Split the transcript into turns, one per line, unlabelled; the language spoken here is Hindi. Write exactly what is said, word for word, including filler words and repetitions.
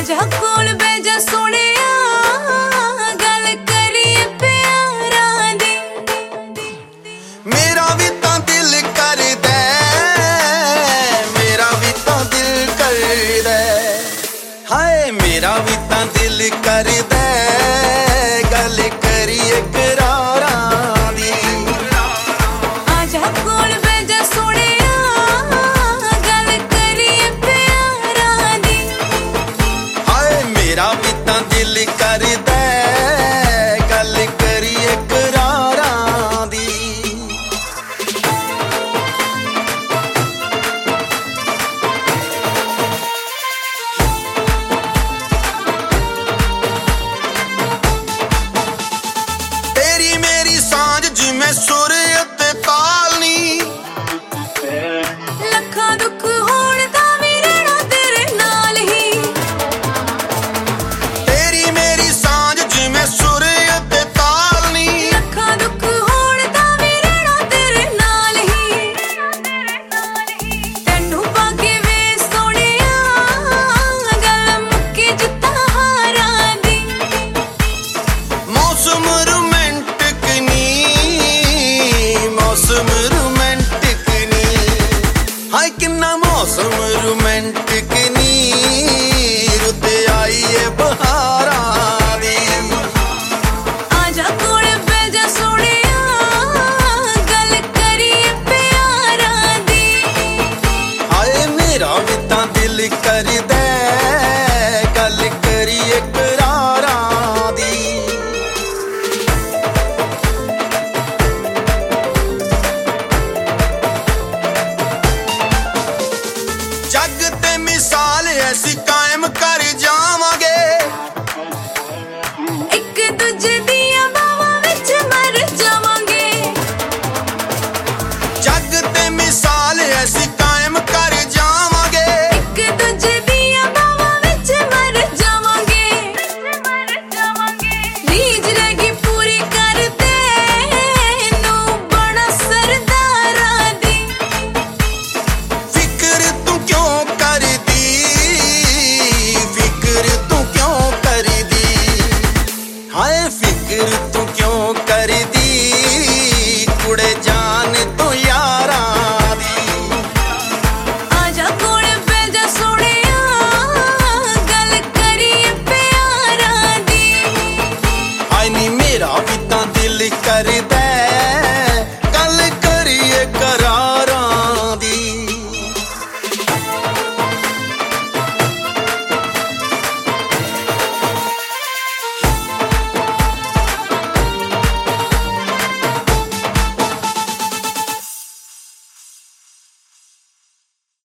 आजा कोल बैजा सोनिया गल करिए प्यारा दी।
मेरा भी तां दिल करदा मेरा भी तां दिल करदा हाय मेरा भी तां दिल करदा गल करिए करारां दी।
आजा कोल बैजा सोनिया गल करिए प्यारा दी।
हाय मेरा भी तां दिल करदा गल करिए करारां दी। तेरी मेरी सांझ जिवें सुर ते ताल नी
लखा दुख होण दा भी रहना तेरे नाल ही।
तेरी मेरी सांझ जिवें सुर ते ताल नी
लखा दुख होण दा भी रहना तेरे नाल ही। तैनू पाके वे सोनिया गल मुक्की जित्ता हारां दी।
मौसम रोमांटिक नी मौसम रोमांटिक नी हाय किन्ना मौसम रोमांटिक नी रुत आई है बहारां दी।
आजा कोल बैजा सोनिया गल करिए प्यारा दी।
हाय मेरा भी तां दिल करदा गल करिए करारां दी। जग ते मिसाल ऐसी कायम कर जावांगे
एक दूजे दियां बावां विच मर जावांगे।
जग ते मिसाल ऐसी कायम कर जावांगे
एक दूजे दियां बावां विच मर जावांगे। रीझ रहेगी पूरी करते नू बड़ा सरदारां दी।
फिक्र तू क्यों कर दी फिक्र तू क्यों कर दी हाय फिक्र तू क्यों कर दी कुड़े जान तो यारां दी।
आजा कोल बैजा सोनिया गल करिए प्यारा दी।
हाय नी मेरा भी तां दिल करदा